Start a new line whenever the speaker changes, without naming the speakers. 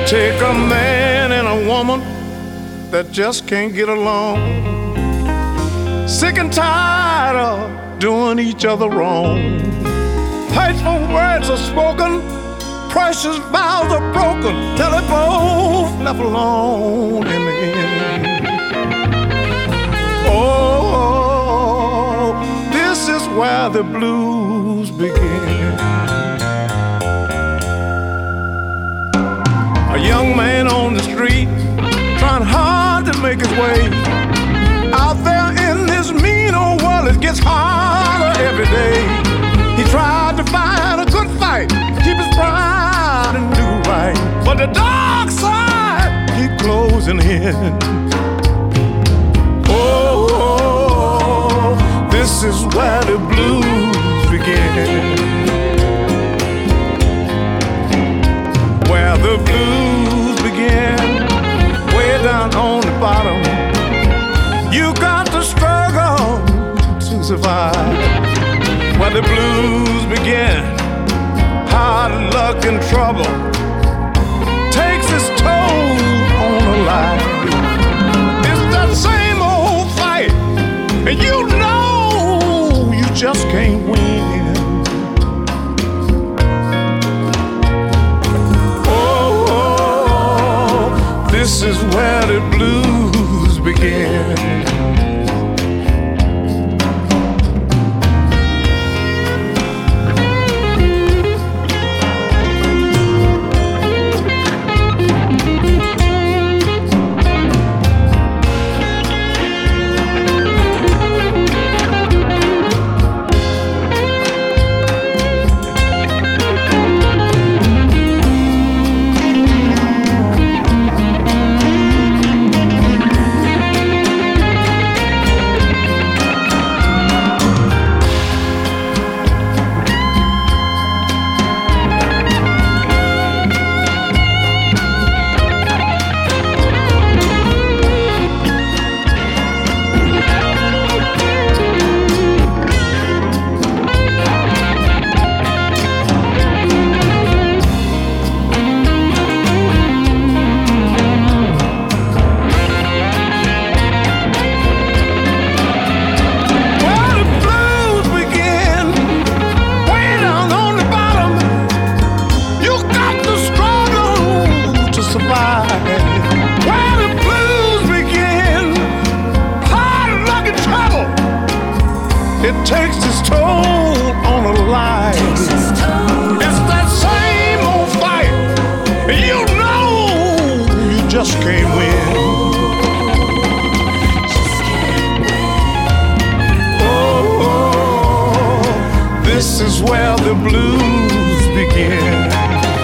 Take a man and a woman that just can't get along. Sick and tired of doing each other wrong. Hateful words are spoken, precious vows are broken, till they both left alone in the end. Oh, this is where the blues begin. A young man on the street, trying hard to make his way. Out there in this mean old world, it gets harder every day. He tried to find a good fight, keep his pride and do right, but the dark side keep closing in. Oh, this is where the blues begin. Where the blues begin, way down on the bottom. You got to struggle to survive. Where the blues begin, hard luck and trouble takes its toll on a life. It's that same old fight, and you know you just can't win. This is where the blues begin. It takes its toll on a life. It's that same old fight, and you know you just can't win. Oh, this is where the blues begin.